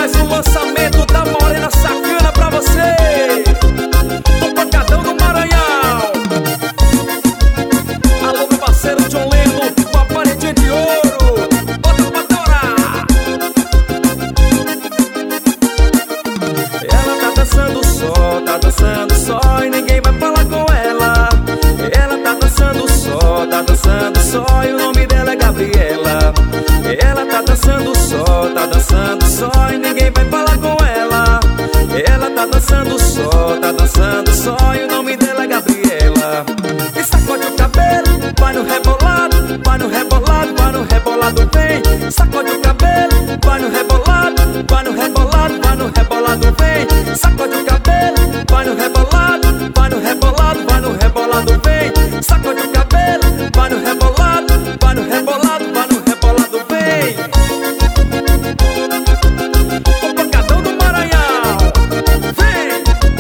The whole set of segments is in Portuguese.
mais um lançamento da Morena Sacana pra você, do Pancadão do Maranhão. Alô, meu parceiro John Leno, com a paredinha de ouro, bota pra torar. Ela tá dançando só e ninguém vai falar com ela. Ela tá dançando só e o nome dela é Gabriela. Ela tá dançando só e ninguém vai falar com ela. Ela tá dançando só e o nome dela é Gabriela. E sacode o cabelo, vai no rebolado, vai no rebolado, vai no rebolado, vem. Sacode o cabelo, vai no rebolado, vai no rebolado, vai no rebolado, vem. Sacode o cabelo, vai no rebolado, vai no rebolado, vai no rebolado, vem. Sacode o cabelo, vai no rebolado, vai no rebolado, vai no rebolado, vem. O Pancadão do Maranhão, vem.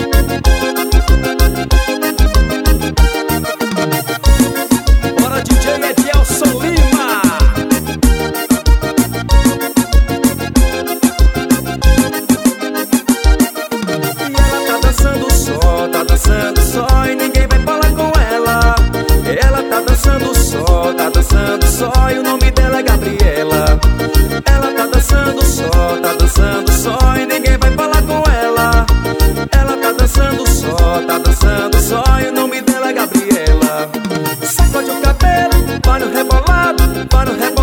Bora DJ Edielson Lima. E ela tá dançando só e ninguém vai falar com ela. Ela tá dançando só e o nome dela é Gabriela. Ela tá dançando só e ninguém vai falar com ela. Ela tá dançando só e o nome dela é Gabriela. Sacode o cabelo, vai no rebolado, vai no rebolado.